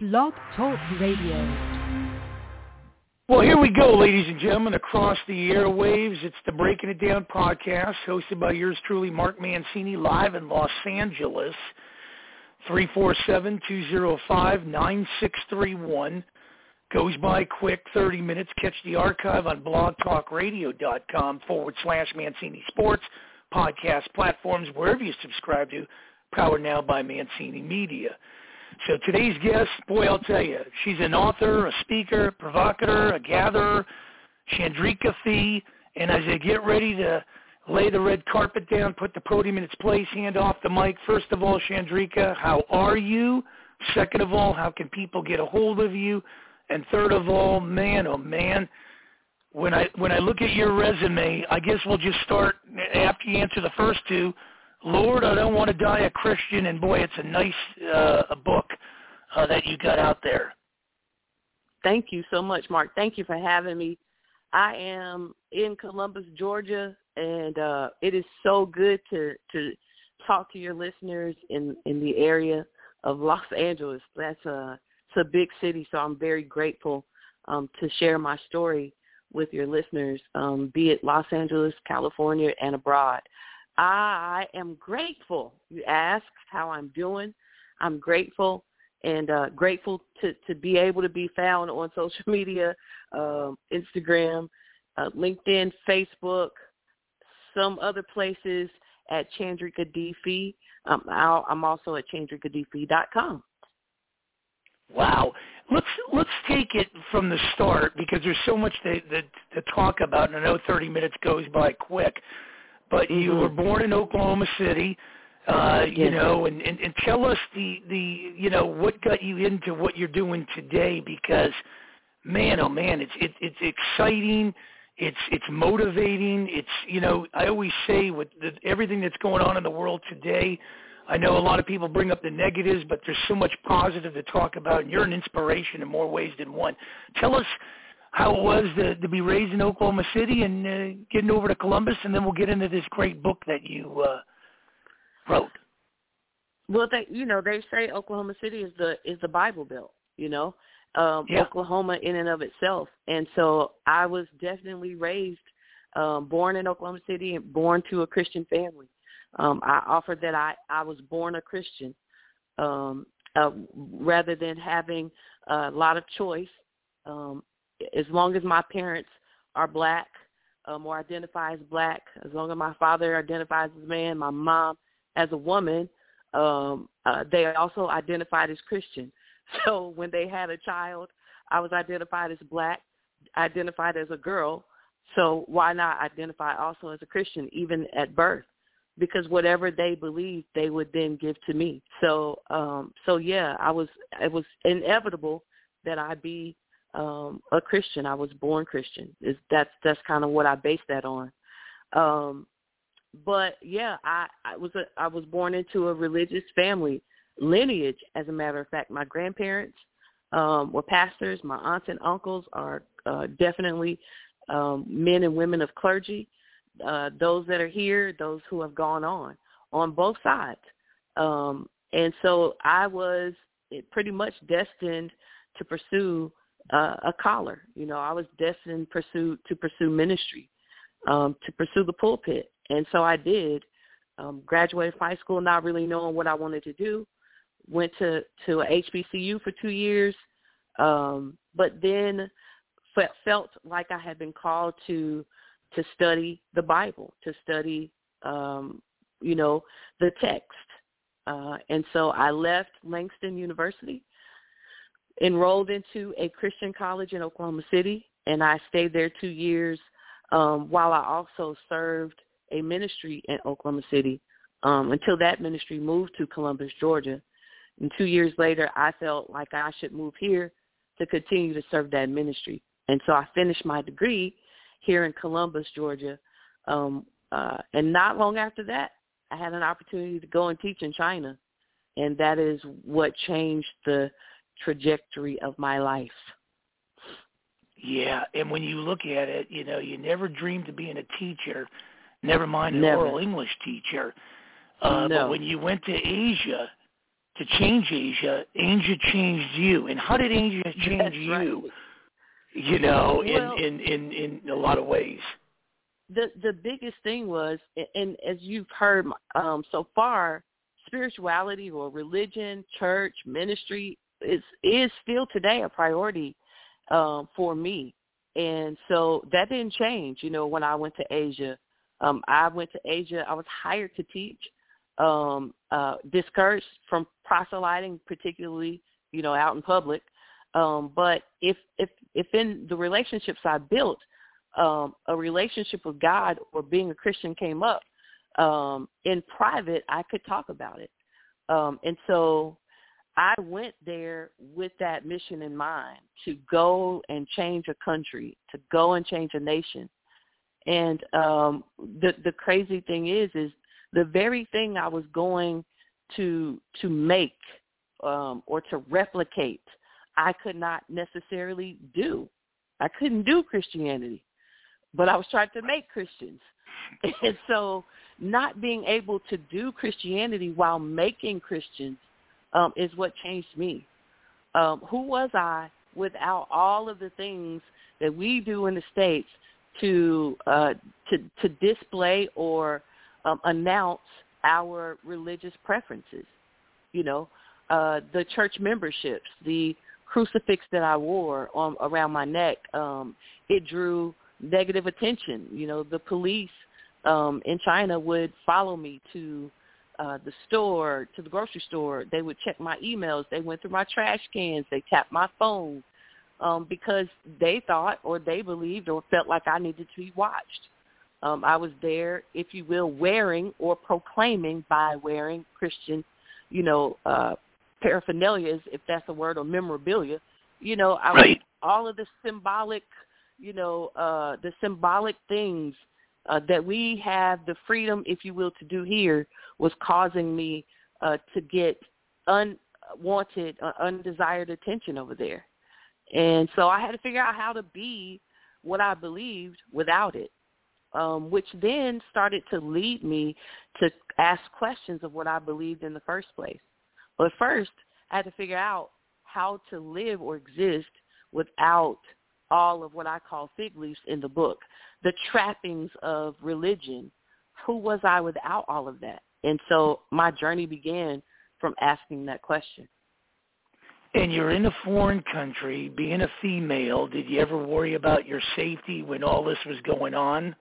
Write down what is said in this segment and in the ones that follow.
Blog Talk Radio. Well, here we go, ladies and gentlemen, across the airwaves. It's the Breaking It Down podcast, hosted by yours truly, Mark Mancini, live in Los Angeles, 347-205-9631. Goes by quick, 30 minutes. Catch the archive on blogtalkradio.com/Mancini Sports, podcast platforms, wherever you subscribe to, powered now by Mancini Media. So today's guest, boy, I'll tell you, she's an author, a speaker, a provocateur, a gatherer, Chandrika Fee, and as I get ready to lay the red carpet down, put the podium in its place, hand off the mic, first of all, Chandrika, how are you? Second of all, how can people get a hold of you? And third of all, man, oh man, when I look at your resume, I guess we'll just start after you answer the first two. Lord, I don't want to die a Christian, and boy, it's a nice a book that you got out there. Thank you so much, Mark. Thank you for having me. I am in Columbus, Georgia, and it is so good to talk to your listeners in the area of Los Angeles. It's a big city, so I'm very grateful to share my story with your listeners, be it Los Angeles, California, and abroad. I am grateful. You ask how I'm doing. I'm grateful and grateful to be able to be found on social media, Instagram, LinkedIn, Facebook, some other places at Chandrika D. Fee. I'm also at chandrikadfee.com. Wow. Let's take it from the start because there's so much to talk about, and I know 30 minutes goes by quick. But you were born in Oklahoma City, you know, and tell us the what got you into what you're doing today, because man, oh man, it's exciting, it's motivating, I always say with everything that's going on in the world today, I know a lot of people bring up the negatives, but there's so much positive to talk about, and you're an inspiration in more ways than one. Tell us how it was to be raised in Oklahoma City and getting over to Columbus, and then we'll get into this great book that you wrote. Well, they say Oklahoma City is the Bible Belt, Oklahoma in and of itself. And so I was definitely raised, born in Oklahoma City and born to a Christian family. I offered that I was born a Christian rather than having a lot of choice. As long as my parents are black or identify as black, as long as my father identifies as a man, my mom as a woman, they also identified as Christian. So when they had a child, I was identified as black, identified as a girl. So why not identify also as a Christian, even at birth? Because whatever they believed, they would then give to me. So yeah, it was inevitable that I be a Christian. I was born Christian. That's kind of what I base that on. But yeah, I was born into a religious family lineage. As a matter of fact, my grandparents were pastors. My aunts and uncles are definitely men and women of clergy. Those that are here, those who have gone on both sides. And so I was pretty much destined to pursue a collar. I was destined to pursue ministry, to pursue the pulpit. And so I did. Graduated high school not really knowing what I wanted to do. Went to a HBCU for 2 years, but then felt like I had been called to study the Bible, to study, the text. And so I left Langston University, enrolled into a Christian college in Oklahoma City, and I stayed there 2 years while I also served a ministry in Oklahoma City until that ministry moved to Columbus, Georgia. And 2 years later, I felt like I should move here to continue to serve that ministry. And so I finished my degree here in Columbus, Georgia. And not long after that, I had an opportunity to go and teach in China. And that is what changed the trajectory of my life. Yeah, and when you look at it, you never dreamed of being a teacher, never mind an oral English teacher. No. But when you went to Asia, to change Asia. Asia changed you. And how did Asia change you? Right. You know, Well, in a lot of ways. The biggest thing was, and as you've heard so far, spirituality or religion, church, ministry is still today a priority for me. And so that didn't change, you know, when I went to Asia. I went to Asia. I was hired to teach, discouraged from proselyting, particularly, you know, out in public. But if in the relationships I built, a relationship with God or being a Christian came up, in private, I could talk about it. And so I went there with that mission in mind, to go and change a country, to go and change a nation. And the crazy thing is the very thing I was going to make or to replicate, I could not necessarily do. I couldn't do Christianity, but I was trying to make Christians. And so not being able to do Christianity while making Christians is what changed me. Who was I without all of the things that we do in the States to display or announce our religious preferences? You know, the church memberships, the crucifix that I wore around my neck, it drew negative attention. You know, the police in China would follow me to the store, to the grocery store. They would check my emails. They went through my trash cans. They tapped my phone because they thought or they believed or felt like I needed to be watched. I was there, if you will, wearing or proclaiming by wearing Christian, you know, paraphernalia, if that's a word, or memorabilia. You know, Right. All of the symbolic, you know, the symbolic things that we have the freedom, if you will, to do here was causing me to get unwanted, undesired attention over there. And so I had to figure out how to be what I believed without it, which then started to lead me to ask questions of what I believed in the first place. But first, I had to figure out how to live or exist without all of what I call fig leaves in the book, the trappings of religion. Who was I without all of that? And so my journey began from asking that question. And you're in a foreign country, being a female. Did you ever worry about your safety when all this was going on?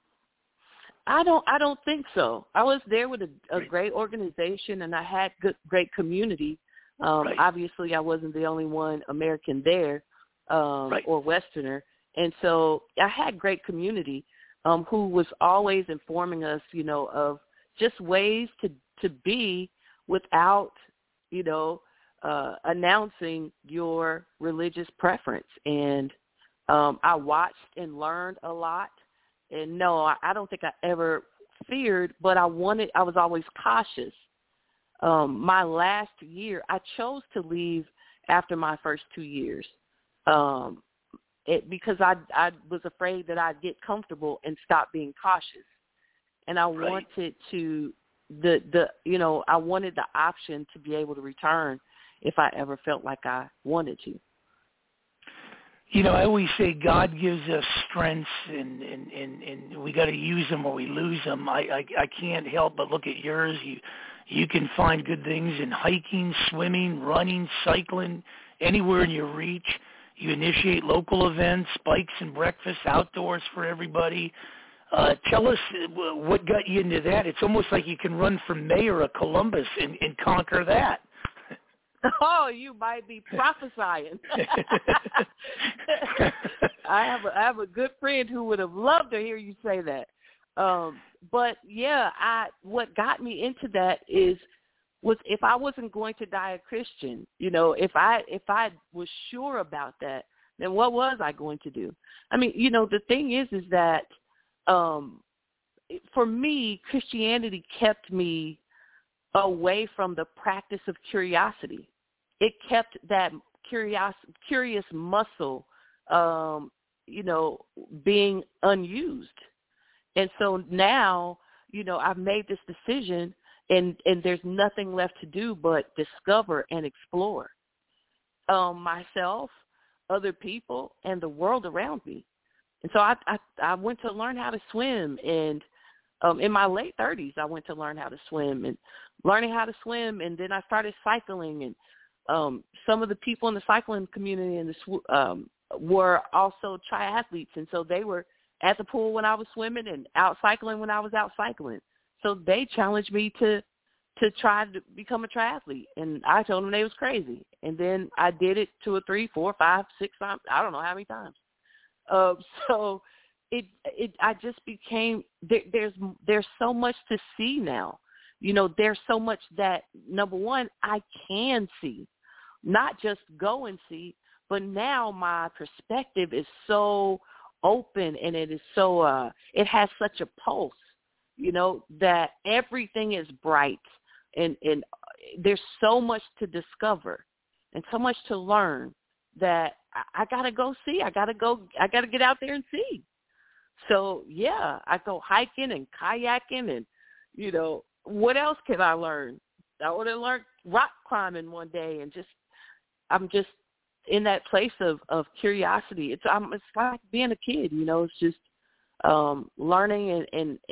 I don't think so. I was there with a great organization, and I had great community. Right. Obviously, I wasn't the only one American there Right. or Westerner. And so I had great community who was always informing us, you know, of just ways to be without, you know, announcing your religious preference. And I watched and learned a lot. And no, I don't think I ever feared, but I was always cautious. My last year, I chose to leave after my first 2 years because I was afraid that I'd get comfortable and stop being cautious. And I wanted to, I wanted the option to be able to return if I ever felt like I wanted to. You know, I always say God gives us strengths, and we got to use them or we lose them. I can't help but look at yours. You can find good things in hiking, swimming, running, cycling, anywhere in your reach. You initiate local events, bikes and breakfast, outdoors for everybody. Tell us what got you into that. It's almost like you can run for mayor of Columbus and conquer that. Oh, you might be prophesying. I have a good friend who would have loved to hear you say that. But yeah, what got me into that was if I wasn't going to die a Christian, you know, if I was sure about that, then what was I going to do? I mean, you know, the thing is that for me, Christianity kept me away from the practice of curiosity. It kept that curious muscle, being unused. And so now, you know, I've made this decision and there's nothing left to do but discover and explore myself, other people, and the world around me. And so I went to learn how to swim, and in my late 30s, I went to learn how to swim, and learning how to swim, and then I started cycling, and some of the people in the cycling community were also triathletes, and so they were at the pool when I was swimming and out cycling when I was out cycling. So they challenged me to try to become a triathlete, and I told them they was crazy. And then I did it 2 or 3, 4, 5, 6 times. I don't know how many times. So I just became, there's so much to see now. You know, there's so much that, number one, I can see, not just go and see, but now my perspective is so open, and it is so, it has such a pulse, you know, that everything is bright, and there's so much to discover and so much to learn that I got to go see. I got to get out there and see. So, yeah, I go hiking and kayaking, and, you know, what else can I learn? I would have learned rock climbing one day, and I'm just in that place of curiosity. It's like being a kid, you know. It's just learning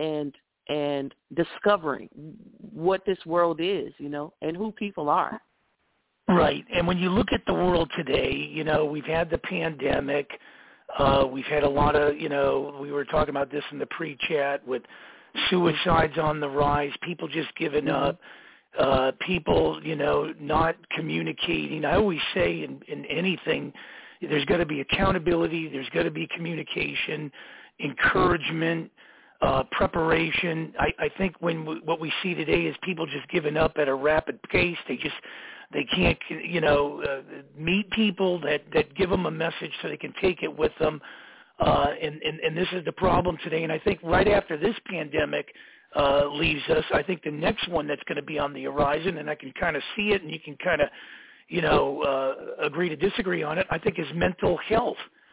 and discovering what this world is, you know, and who people are. Right. And when you look at the world today, you know, we've had the pandemic. We've had a lot of, you know, we were talking about this in the pre-chat with suicides on the rise, people just giving up, people, you know, not communicating. I always say in anything, there's got to be accountability, there's got to be communication, encouragement, preparation. I think what we see today is people just giving up at a rapid pace. They can't, you know, meet people that give them a message so they can take it with them. And this is the problem today. And I think right after this pandemic leaves us, I think the next one that's going to be on the horizon, and I can kind of see it, and you can kind of, you know, agree to disagree on it, I think is mental health.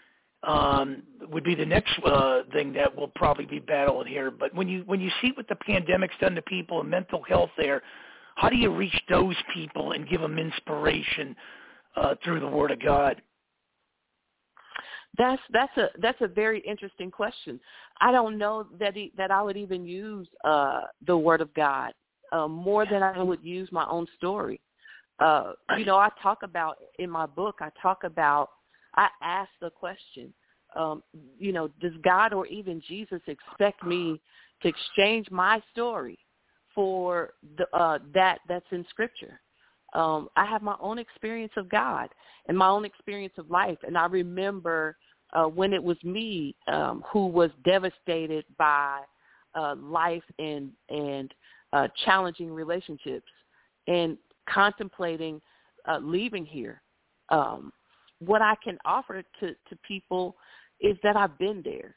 Would be the next thing that we'll probably be battling here. But when you see what the pandemic's done to people and mental health there, how do you reach those people and give them inspiration through the Word of God? That's a very interesting question. I don't know that I would even use the Word of God more than I would use my own story. You know, I talk about in my book. I ask the question. You know, does God or even Jesus expect me to exchange my story for that's in Scripture? I have my own experience of God and my own experience of life, and I remember when it was me who was devastated by life and challenging relationships and contemplating leaving here. What I can offer to people is that I've been there,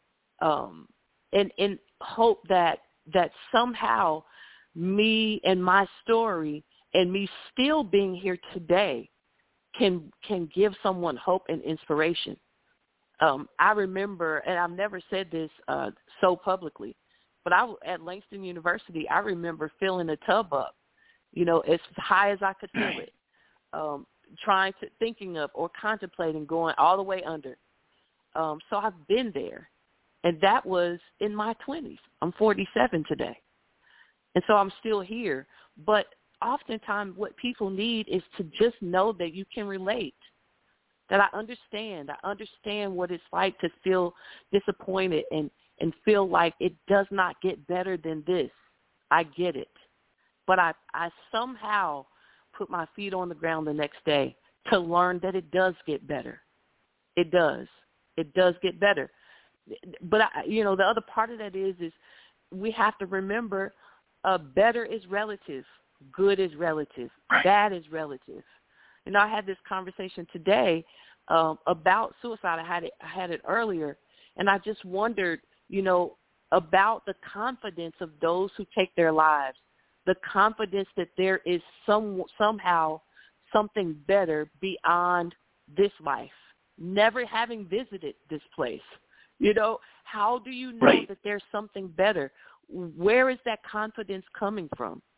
and hope that somehow me and my story and me still being here today can give someone hope and inspiration. I remember, and I've never said this so publicly, but at Langston University, I remember filling a tub up, you know, as high as I could fill it, thinking of or contemplating going all the way under. So I've been there, and that was in my 20s. I'm 47 today, and so I'm still here. But oftentimes what people need is to just know that you can relate, that I understand what it's like to feel disappointed and feel like it does not get better than this. I get it. But I somehow put my feet on the ground the next day to learn that it does get better. It does. It does get better. But, you know, the other part of that is we have to remember better is relative. Good is relative. Right. Bad is relative. You know, I had this conversation today about suicide. I had it earlier, and I just wondered, you know, about the confidence of those who take their lives, the confidence that there is somehow something better beyond this life, never having visited this place. You know, how do you know that there's something better? Where is that confidence coming from?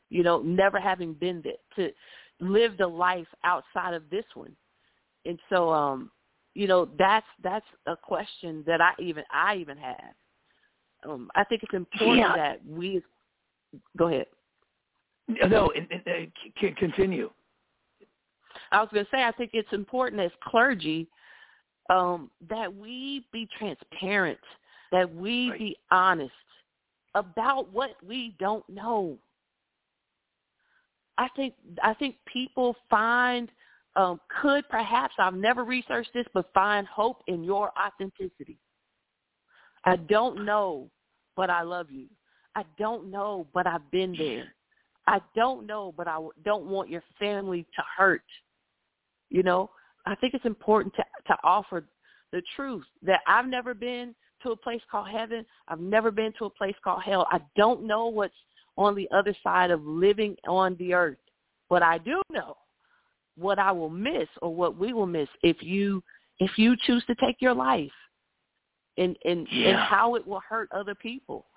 never having been there to live the life outside of this one. And so, that's a question that I even have. I think it's important that we go ahead. No, continue. I was going to say, I think it's important as clergy that we be transparent, that we be honest about what we don't know. I think people could perhaps, I've never researched this, but find hope in your authenticity. I don't know, but I love you. I don't know, but I've been there. I don't know, but I don't want your family to hurt. I think it's important to offer the truth that I've never been to a place called heaven. I've never been to a place called hell. I don't know what's on the other side of living on the earth, but I do know what I will miss or what we will miss if you choose to take your life and how it will hurt other people.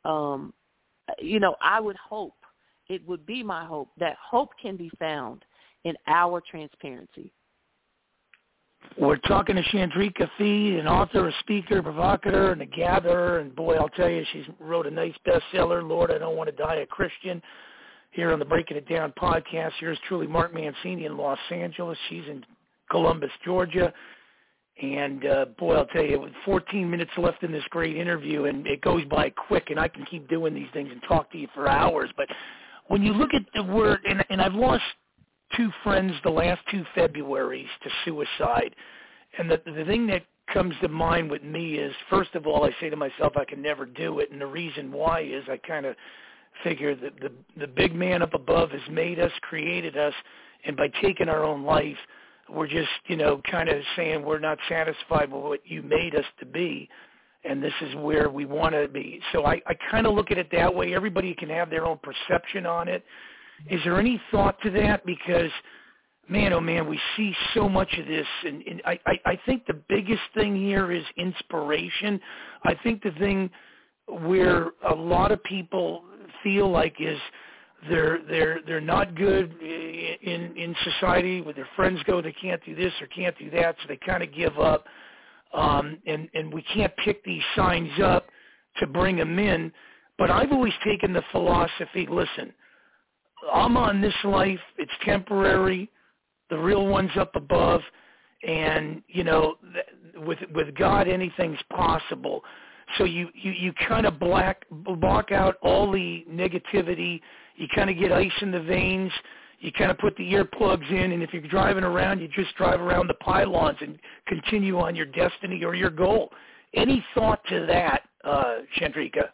I would hope, it would be my hope, that hope can be found in our transparency. We're talking to Chandrika Fee, an author, a speaker, a provocateur, and a gatherer. And boy, I'll tell you, she's wrote a nice bestseller, Lord, I Don't Want to Die a Christian, here on the Breaking It Down podcast. Here's truly Mark Mancini in Los Angeles. She's in Columbus, Georgia. And, boy, I'll tell you, with 14 minutes left in this great interview, and it goes by quick, and I can keep doing these things and talk to you for hours. But when you look at the word, and I've lost two friends the last 2 Februaries to suicide, and the thing that comes to mind with me is, first of all, I say to myself, I can never do it, and the reason why is I kind of figure that the big man up above has made us, created us, and by taking our own life, we're just, kind of saying we're not satisfied with what you made us to be, and this is where we want to be. So I kind of look at it that way. Everybody can have their own perception on it. Is there any thought to that? Because, man, oh, man, we see so much of this, and I think the biggest thing here is inspiration. I think the thing where a lot of people feel like is they're not good in society. When their friends go, they can't do this or can't do that, so they kind of give up. And we can't pick these signs up to bring them in. But I've always taken the philosophy, listen, I'm on this life. It's temporary. The real one's up above. And, with God, anything's possible. So you kind of block out all the negativity. You kind of get ice in the veins. You kind of put the earplugs in, and if you're driving around, you just drive around the pylons and continue on your destiny or your goal. Any thought to that, Chandrika?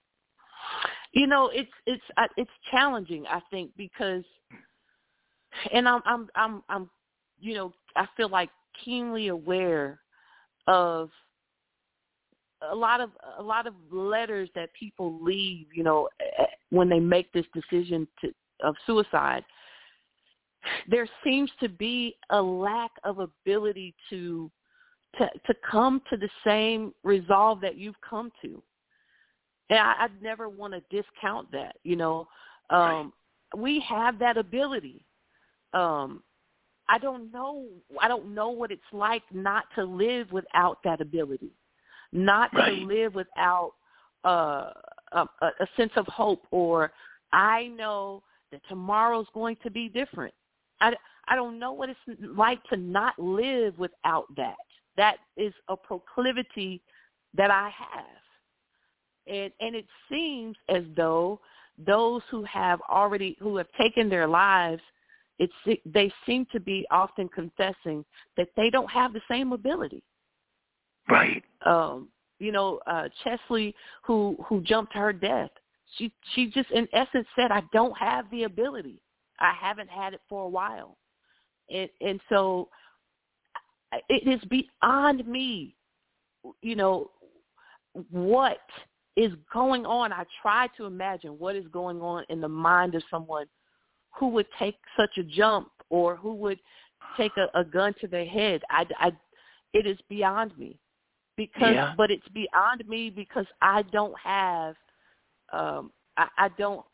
It's challenging, I think, because, and I'm I feel like keenly aware of a lot of letters that people leave, when they make this decision of suicide. There seems to be a lack of ability to come to the same resolve that you've come to. And I'd never want to discount that, We have that ability. I don't know what it's like not to live without that ability, not to live without a sense of hope, or I know that tomorrow's going to be different. I don't know what it's like to not live without that. That is a proclivity that I have. And it seems as though those who have taken their lives, they seem to be often confessing that they don't have the same ability. Right. Chesley, who jumped to her death, she just in essence said, I don't have the ability. I haven't had it for a while. And so it is beyond me, what is going on. I try to imagine what is going on in the mind of someone who would take such a jump, or who would take a gun to their head. It is beyond me, but it's beyond me because I don't have,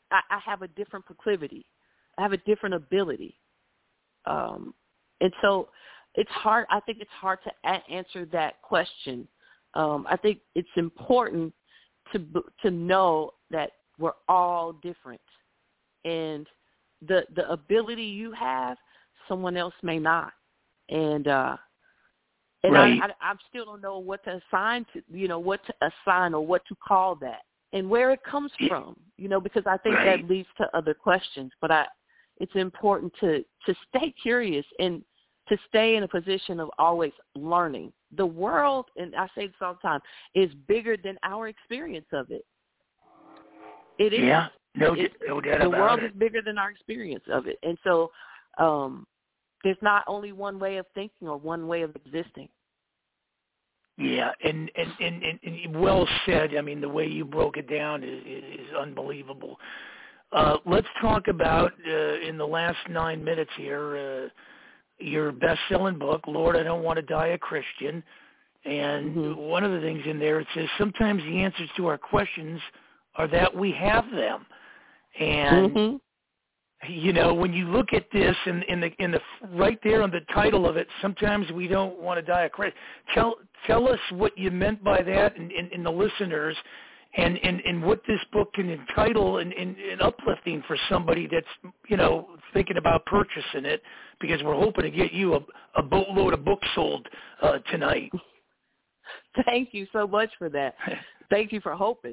I have a different proclivity. I have a different ability. And so it's hard. I think it's hard to answer that question. I think it's important to know that we're all different, and the ability you have, someone else may not. And right. I still don't know what to assign what to assign or what to call that and where it comes from, because I think right. that leads to other questions. But it's important to stay curious and to stay in a position of always learning. The world, and I say this all the time, is bigger than our experience of it. It is. Yeah, no doubt about it. The world is bigger than our experience of it. And so there's not only one way of thinking or one way of existing. Yeah, and well said. I mean, the way you broke it down is unbelievable. Let's talk about, in the last 9 minutes here, your best-selling book, Lord, I Don't Want to Die a Christian. And one of the things in there, it says sometimes the answers to our questions are that we have them. And, when you look at this in the right there on the title of it, sometimes we don't want to die a Christian. Tell us what you meant by that and the listeners, and what this book can entitle and uplifting for somebody that's, thinking about purchasing it, because we're hoping to get you a boatload of books sold tonight. Thank you so much for that. Thank you for hoping.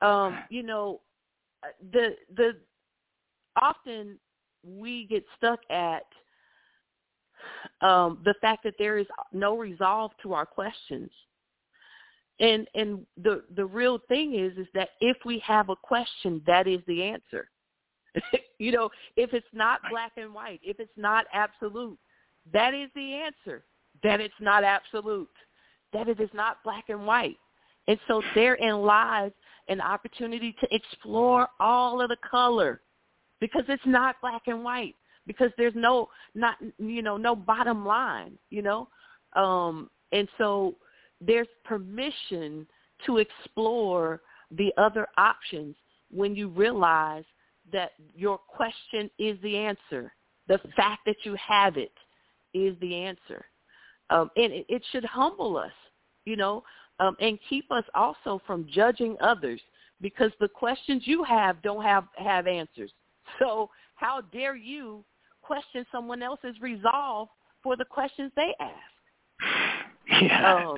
Often we get stuck at the fact that there is no resolve to our questions. And the real thing is that if we have a question, that is the answer. If it's not black and white, if it's not absolute, that is the answer. That it's not absolute, that it is not black and white. And so therein lies an opportunity to explore all of the color, because it's not black and white, because there's no bottom line, and so there's permission to explore the other options when you realize that your question is the answer. The fact that you have it is the answer. And it should humble us, and keep us also from judging others, because the questions you have don't have answers. So how dare you question someone else's resolve for the questions they ask? Yeah.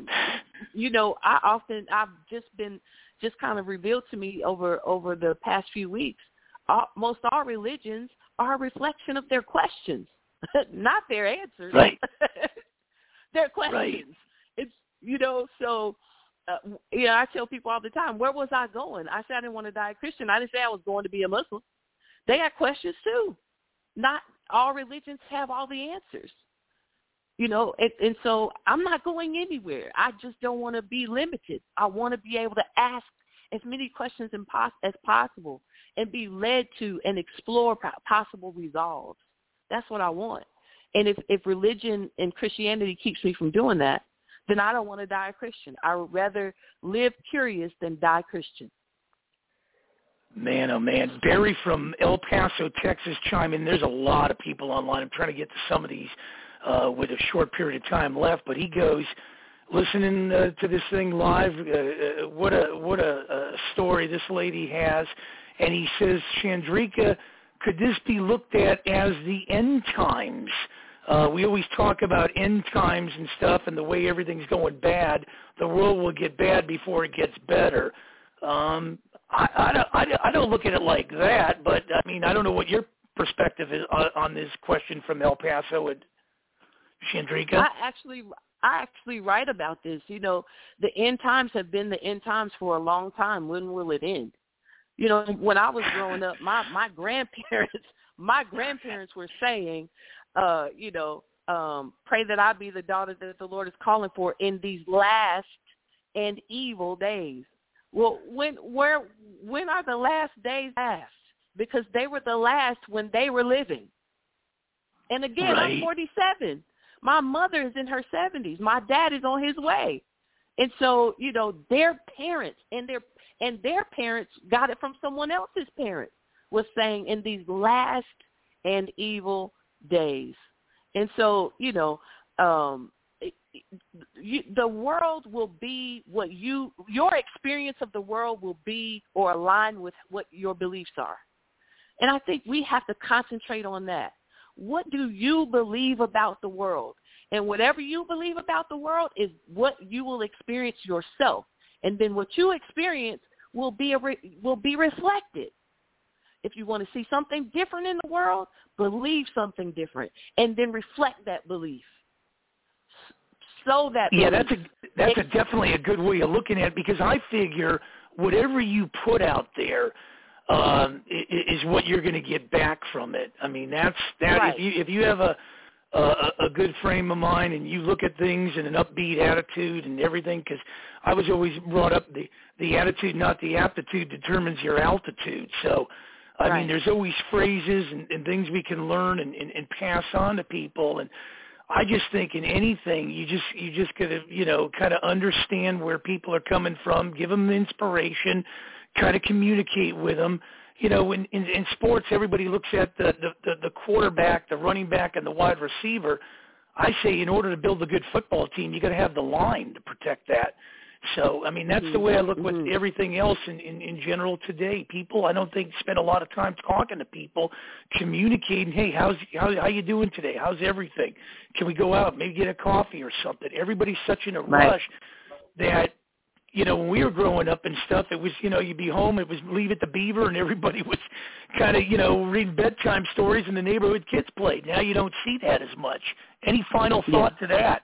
I've just kind of revealed to me over the past few weeks, most all religions are a reflection of their questions, not their answers. Right. Their questions. Right. It's, so, I tell people all the time, where was I going? I said I didn't want to die a Christian. I didn't say I was going to be a Muslim. They got questions too. Not all religions have all the answers. And so I'm not going anywhere. I just don't want to be limited. I want to be able to ask as many questions as possible and be led to and explore possible resolves. That's what I want. And if religion and Christianity keeps me from doing that, then I don't want to die a Christian. I would rather live curious than die Christian. Man, oh man. Barry from El Paso, Texas, chime in. There's a lot of people online. I'm trying to get to some of these with a short period of time left. But he goes, listening to this thing live, what a story this lady has. And he says, Chandrika, could this be looked at as the end times? We always talk about end times and stuff, and the way everything's going bad, the world will get bad before it gets better. I don't look at it like that, but I mean, I don't know what your perspective is on this question from El Paso and Chandrika. I actually write about this. The end times have been the end times for a long time. When will it end? When I was growing up, my grandparents were saying, pray that I be the daughter that the Lord is calling for in these last and evil days. Well, when are the last days last? Because they were the last when they were living. And again, right. I'm 47. My mother is in her 70s. My dad is on his way. And so, their parents and their parents got it from someone else's parents. was saying in these last and evil days. And so, the world will be what your experience of the world will be or align with what your beliefs are. And I think we have to concentrate on that. What do you believe about the world? And whatever you believe about the world is what you will experience yourself. And then what you experience will be reflected. If you want to see something different in the world, believe something different, and then reflect that belief. So that that's definitely a good way of looking at it, because I figure whatever you put out there is what you're going to get back from it. I mean, that's that. Right. If you have a good frame of mind and you look at things in an upbeat attitude and everything, because I was always brought up the attitude, not the aptitude, determines your altitude. So, I mean, there's always phrases and things we can learn and pass on to people. And I just think in anything, you just got to, kind of understand where people are coming from, give them inspiration, kind of communicate with them. In sports, everybody looks at the quarterback, the running back, and the wide receiver. I say in order to build a good football team, you got to have the line to protect that. So, I mean, that's the way I look with everything else in general today. People, I don't think, spend a lot of time talking to people, communicating, hey, how you doing today? How's everything? Can we go out, maybe get a coffee or something? Everybody's such in a rush that, when we were growing up and stuff, it was, you'd be home, it was Leave It to Beaver, and everybody was kind of, reading bedtime stories and the neighborhood kids played. Now you don't see that as much. Any final thought to that?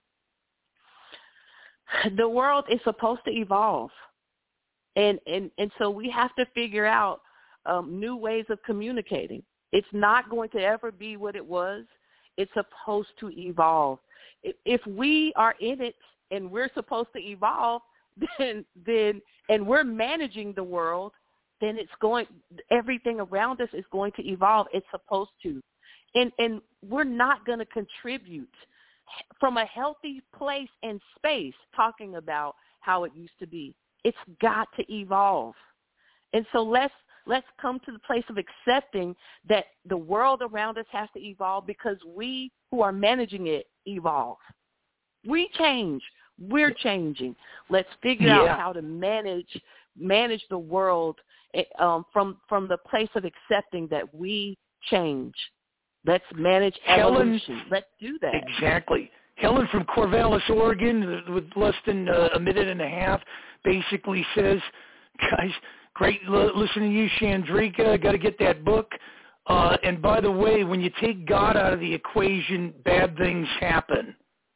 The world is supposed to evolve, and so we have to figure out new ways of communicating. It's not going to ever be what it was. It's supposed to evolve. If we are in it and we're supposed to evolve, then and we're managing the world, then everything around us is going to evolve. It's supposed to, and we're not going to contribute from a healthy place and space talking about how it used to be. It's got to evolve. And so let's come to the place of accepting that the world around us has to evolve, because we who are managing it evolve. We change. We're changing. Let's figure out how to manage the world from the place of accepting that we change. Let's manage evolution. Let's do that. Exactly. Helen from Corvallis, Oregon, with less than a minute and a half, basically says, guys, great listening to you, Chandrika. Got to get that book. And by the way, when you take God out of the equation, bad things happen.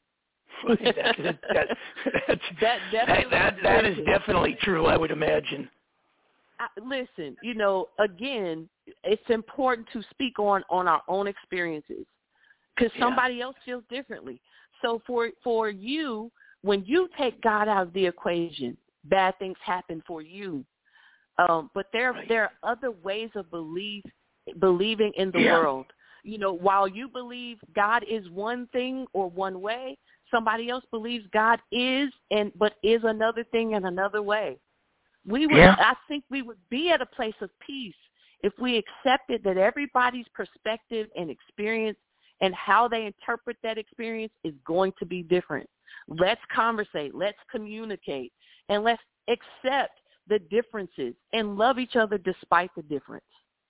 That is definitely true, I would imagine. Listen, again, it's important to speak on our own experiences, because somebody else feels differently. So for you, when you take God out of the equation, bad things happen for you. But there are other ways of believing in the world. While you believe God is one thing or one way, somebody else believes God but is another thing and another way. I think we would be at a place of peace if we accepted that everybody's perspective and experience and how they interpret that experience is going to be different. Let's conversate, let's communicate, and let's accept the differences and love each other despite the difference.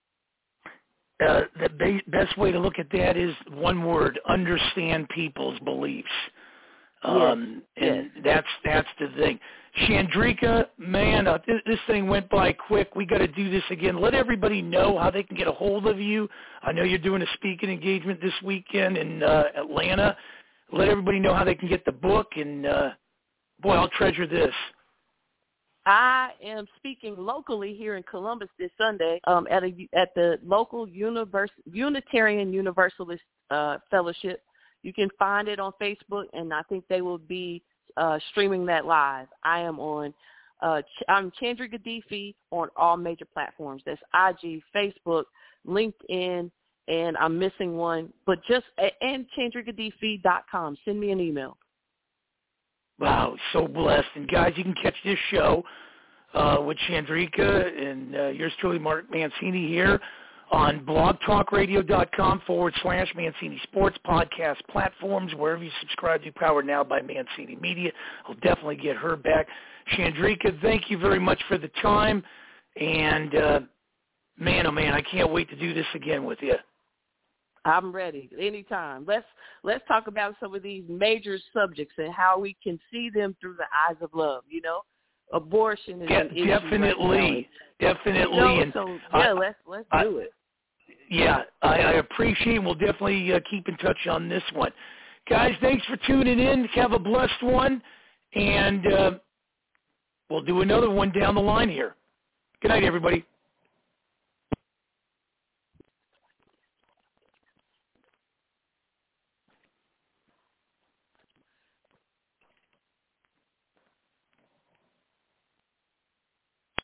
The best way to look at that is one word: understand people's beliefs. And that's the thing. Chandrika, man, this thing went by quick. We got to do this again. Let everybody know how they can get a hold of you. I know you're doing a speaking engagement this weekend in Atlanta. Let everybody know how they can get the book. And boy, I'll treasure this. I am speaking locally here in Columbus this Sunday at the local Unitarian Universalist Fellowship. You can find it on Facebook, and I think they will be streaming that live. I am I'm Chandrika Defi on all major platforms. That's IG, Facebook, LinkedIn, and I'm missing one. But and ChandrikaDefi.com. Send me an email. Wow, so blessed. And guys, you can catch this show with Chandrika and yours truly, Mark Mancini, here on blogtalkradio.com/Mancini Sports podcast platforms, wherever you subscribe to, powered now by Mancini Media. I'll definitely get her back. Chandrika, thank you very much for the time. And, man, oh, man, I can't wait to do this again with you. I'm ready anytime. Let's talk about some of these major subjects and how we can see them through the eyes of love, Abortion is an issue. Definitely. And so, let's do it. Yeah, I appreciate it. We'll definitely keep in touch on this one. Guys, thanks for tuning in. Have a blessed one. And we'll do another one down the line here. Good night, everybody.